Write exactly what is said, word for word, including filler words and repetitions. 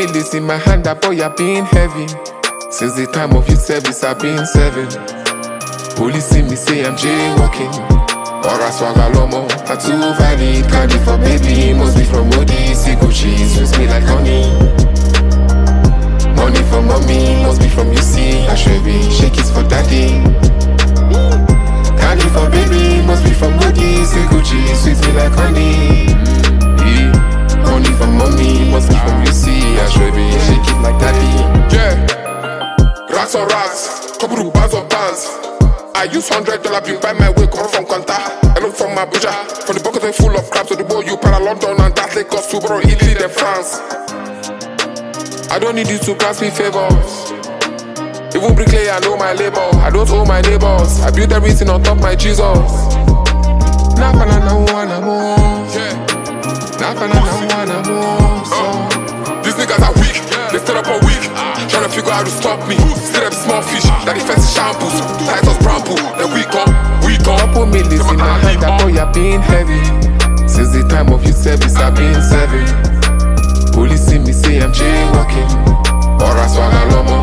millies in my hand, that boy, I've been heavy. Since the time of your service, I've been serving. Police see me say I'm jaywalking. Or I swagger lomo, I'm too valid. Candy for baby, must be from Modi. See Gucci, swims me like honey. Money for mommy, must be from U C. I should be shake it for daddy. Candy for baby, must be from Modi. See Gucci, sweets me like honey. Yeah. Money for mommy, must be from U C. I should be shake it like daddy. Yeah, racks on racks, couple of bands on bands. I use hundred dollar bill buy my way, come from Kanta. I look from Abuja, from the bucket full of crabs to the boy you para London and that Lagos to borrow Italy then France. I don't need you to grant me favors. Even bricklayer, I know my labor. I don't owe my neighbors. I build everything on top my Jesus. Na na na wanna more. Yeah. Na na na wanna more. So these niggas are weak. They stood up a week, trying to figure out how to stop me. Still them small fish, that defensive shampoos. Titus Bramble, then we come, we come. Couple millies in my hand, that boy, I've been heavy. Since the time of your service, I've been serving. Police see me say I'm jaywalking. Or I swagger lomo.